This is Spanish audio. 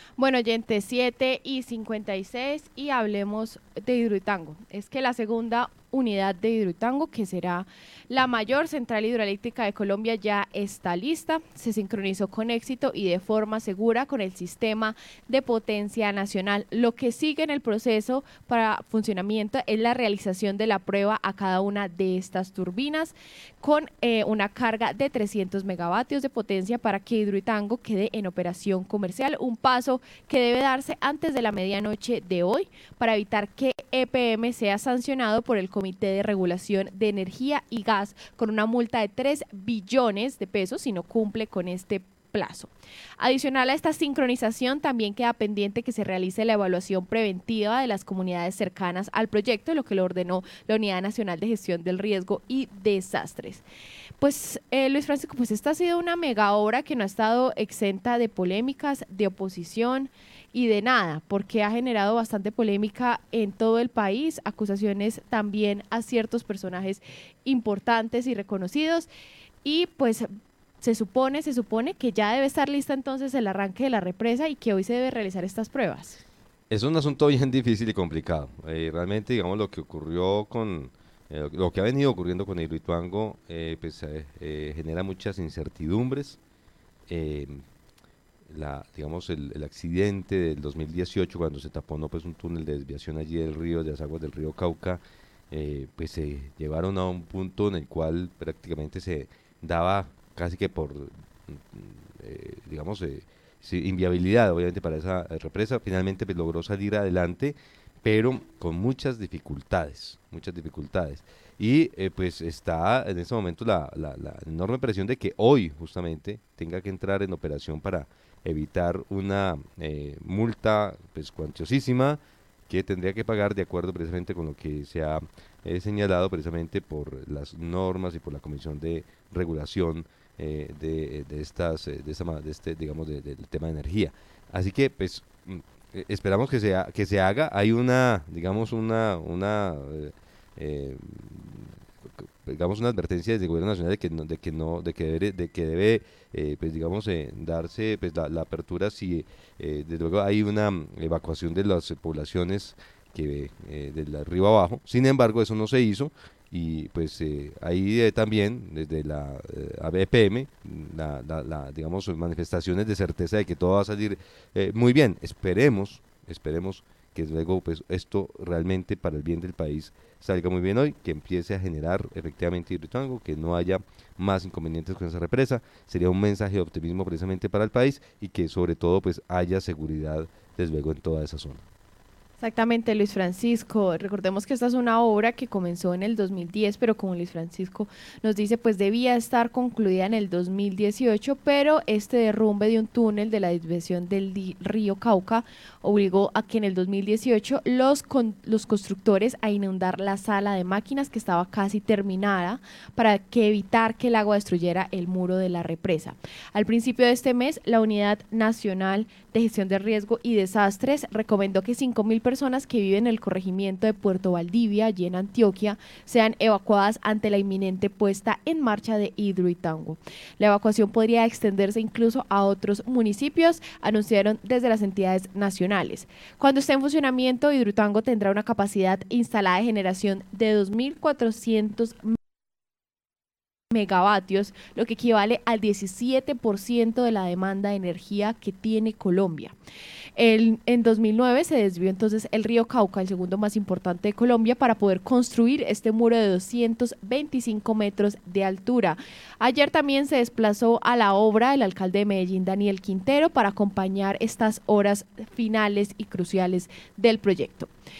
Bueno, oyente, 7:56 y hablemos de Hidroituango. Es que la segunda unidad de Hidroituango, que será la mayor central hidroeléctrica de Colombia, ya está lista. Se sincronizó con éxito y de forma segura con el sistema de potencia nacional. Lo que sigue en el proceso para funcionamiento es la realización de la prueba a cada una de estas turbinas con una carga de 300 megavatios de potencia para que Hidroituango quede en operación comercial. Un paso que debe darse antes de la medianoche de hoy para evitar que EPM sea sancionado por el Comité de Regulación de Energía y Gas con una multa de 3 billones de pesos si no cumple con este plazo. Adicional a esta sincronización, también queda pendiente que se realice la evaluación preventiva de las comunidades cercanas al proyecto, lo que lo ordenó la Unidad Nacional de Gestión del Riesgo y Desastres. Pues Luis Francisco, pues esta ha sido una mega obra que no ha estado exenta de polémicas, de oposición y de nada, porque ha generado bastante polémica en todo el país, acusaciones también a ciertos personajes importantes y reconocidos, y pues se supone que ya debe estar lista entonces el arranque de la represa y que hoy se debe realizar estas pruebas. Es un asunto bien difícil y complicado. Realmente, digamos, lo que ocurrió con, lo que ha venido ocurriendo con Hidroituango, genera muchas incertidumbres. Eh, digamos, el accidente del 2018, cuando se tapó, ¿no?, pues un túnel de desviación allí del río, de las aguas del río Cauca, pues se llevaron a un punto en el cual prácticamente se daba casi que por, digamos, sí, inviabilidad, obviamente, para esa represa. Finalmente pues logró salir adelante, pero con muchas dificultades, muchas dificultades. Y pues está en este momento la enorme presión de que hoy justamente tenga que entrar en operación para evitar una multa pues cuantiosísima que tendría que pagar de acuerdo precisamente con lo que se ha señalado precisamente por las normas y por la Comisión de Regulación de estas de este, digamos, del tema de energía. Así que pues esperamos que se haga. Hay una, digamos, eh, digamos, una advertencia desde el gobierno nacional de que debe pues digamos, darse pues la apertura si desde luego hay una evacuación de las poblaciones que del río abajo. Sin embargo, eso no se hizo, y pues ahí también desde la ABPM digamos, manifestaciones de certeza de que todo va a salir muy bien. Esperemos que luego pues esto realmente para el bien del país salga muy bien hoy, que empiece a generar efectivamente Hidroituango, que no haya más inconvenientes con esa represa. Sería un mensaje de optimismo precisamente para el país, y que sobre todo pues haya seguridad desde luego en toda esa zona. Exactamente, Luis Francisco. Recordemos que esta es una obra que comenzó en el 2010, pero como Luis Francisco nos dice, pues debía estar concluida en el 2018, pero este derrumbe de un túnel de la desviación del río Cauca obligó a que en el 2018 los constructores a inundar la sala de máquinas, que estaba casi terminada, para que evitar que el agua destruyera el muro de la represa. Al principio de este mes, la Unidad Nacional de Gestión de Riesgo y Desastres recomendó que 5.000 personas que viven en el corregimiento de Puerto Valdivia, allí en Antioquia, sean evacuadas ante la inminente puesta en marcha de Hidroituango. La evacuación podría extenderse incluso a otros municipios, anunciaron desde las entidades nacionales. Cuando esté en funcionamiento, Hidroituango tendrá una capacidad instalada de generación de 2.400 megavatios, lo que equivale al 17% de la demanda de energía que tiene Colombia. En 2009 se desvió entonces el río Cauca, el segundo más importante de Colombia, para poder construir este muro de 225 metros de altura. Ayer también se desplazó a la obra el alcalde de Medellín, Daniel Quintero, para acompañar estas horas finales y cruciales del proyecto.